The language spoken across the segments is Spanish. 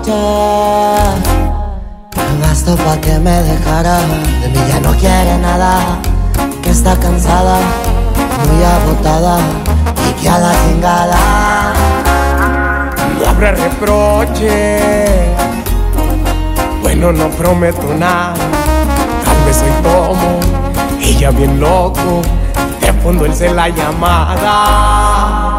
Gasto pa' que me dejara, de mí ya no quiere nada, que está cansada, muy agotada y que a la chingada. No habrá reproche, bueno, no prometo nada. Tal vez soy como ella bien loco, de fondo él se la llamada.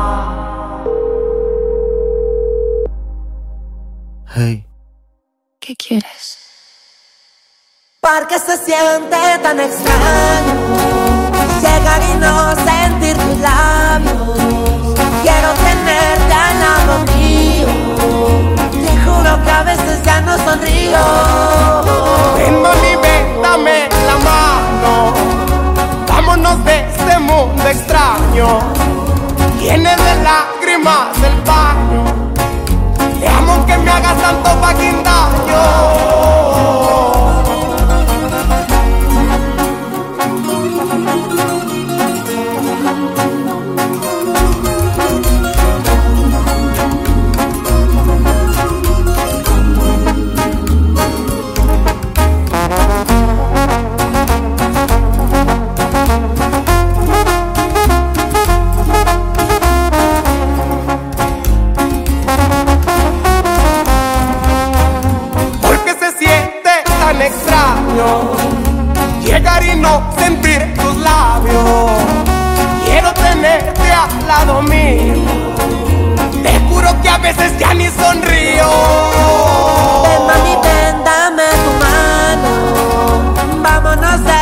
Hey, ¿Qué quieres? porque se siente tan extraño llegar y no sentir tus labios. Quiero tenerte al lado mío, te juro que a veces ya no sonrío. Ven mami, ven, dame la mano, vámonos de este mundo extraño, lleno de lágrimas el baño. Te amo que me hagas tanto fucking daño. Extraño llegar y no sentir tus labios. Quiero tenerte al lado mío, te juro que a veces ya ni sonrío. Ven mami, ven, dame tu mano, vámonos de